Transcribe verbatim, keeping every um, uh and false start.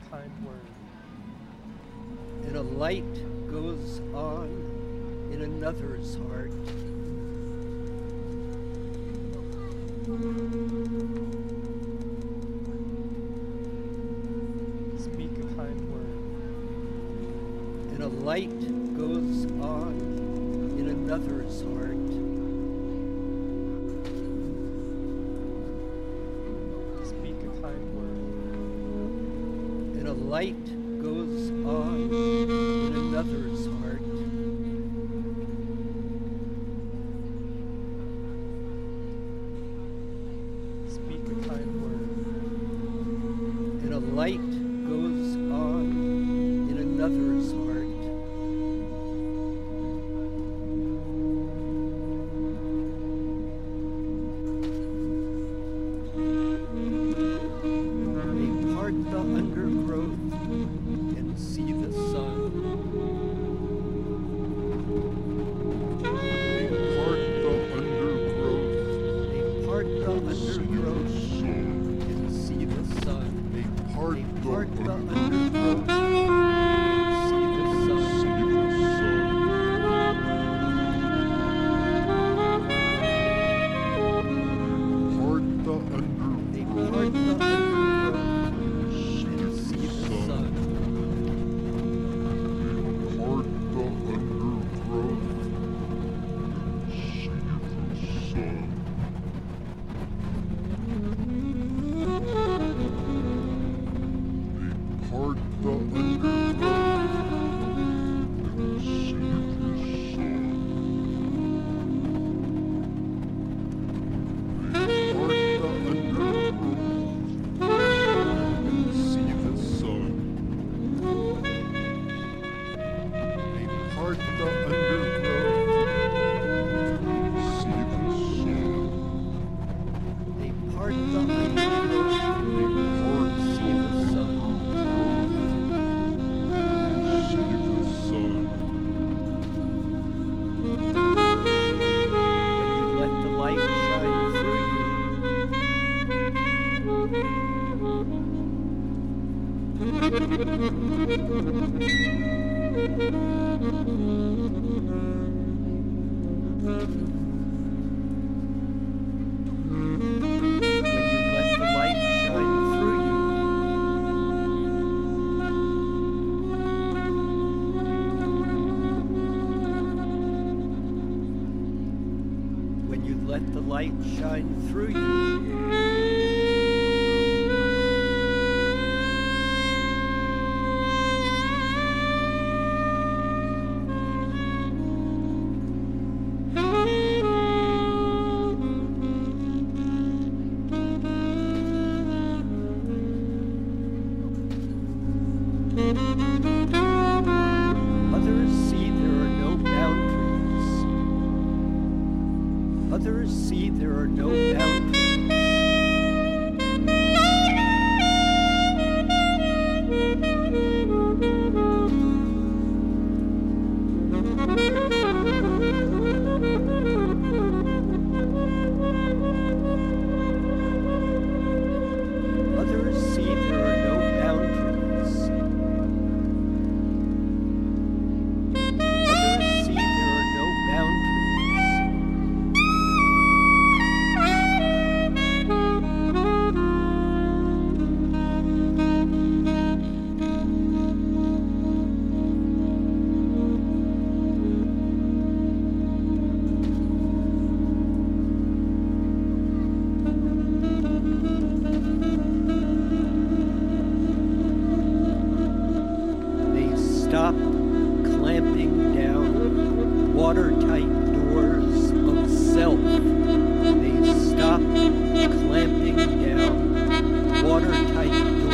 kind word. And a light goes on in another's heart. Speak a kind word. And a light goes on in another's heart. Speak a kind word. And a light goes on in another's heart. Speak a kind word. And a light goes on in another's heart. They part the undergrowth and see the sun. They part the undergrowth They part the and see the undergrowth sun. and see the sun. They part They the part the undergrowth undergrowth and see the and sun. see the sun. Part the They undergrowth part the undergrowth and see and see the the sun. sun. Part the undergrowth and see the sun. They part the undergrowth and see the sun. They part the undergrowth and see the sun. They part the undergrowth and see the sun. They part the undergrowth They part and see the sun. and see the sun. When you let the light shine through you, when you let the light shine through you, when you let the light shine through you, others see there are no boundaries. Others see there are no boundaries. Others see there are no boundaries. Others see there are no boundaries. They stop clamping down watertight doors of self. They stop clamping down watertight